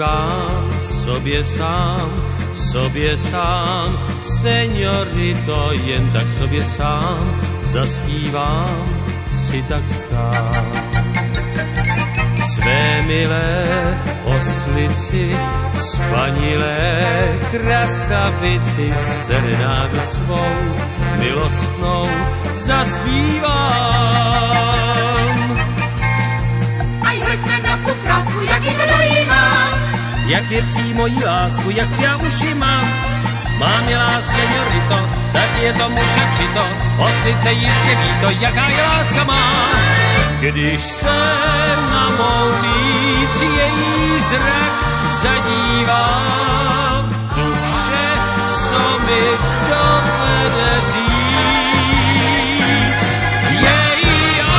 Zaspívám sobě sám, señorito, jen tak sobě sám, zaspívám si tak sám. Své milé oslici, spanilé krasavici, serenádu svou milostnou zaspívám. Aj hleďme na tu krásu, jak ji to dojímá. Jak věcí mojí lásku, jak střia uši mám. Mám-li lás, señorito, tak je to mučačito, oslice jistě ví to, jaká je láska má. Když se na mou líc její zrak zadívá, tu vše, co mi dovede říct, je já.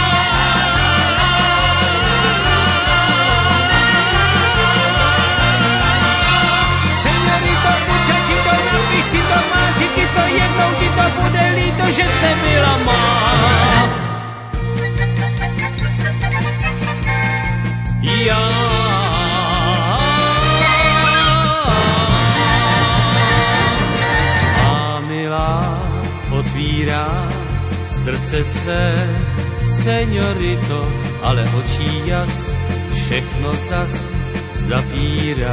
Señorito, mučačito, napiš si to, máči ti to, jednou ti to bude líto, že jste byla má. Já a milá otvírá srdce své, señorito, ale očí jas všechno zas zapírá.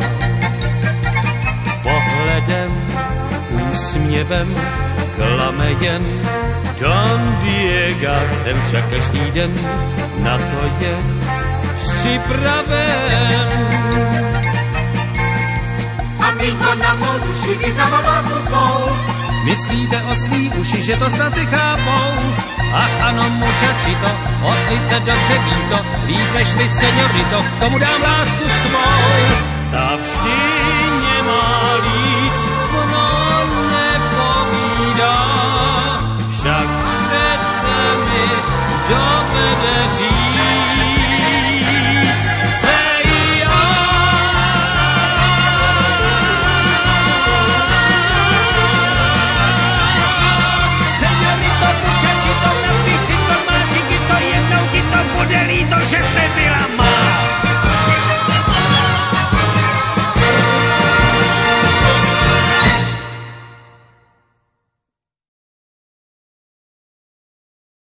Pohledem, úsměvem klame jen Don Diego, ten však každý den na to je připraven. Amigo, na mou duši vyznává lásku svou. Myslíte oslí uši, že to snad ty chápou? Ach ano, mučačito, oslice dobře ví to, líp než vy, señorito, komu dám lásku svou. Ta vždy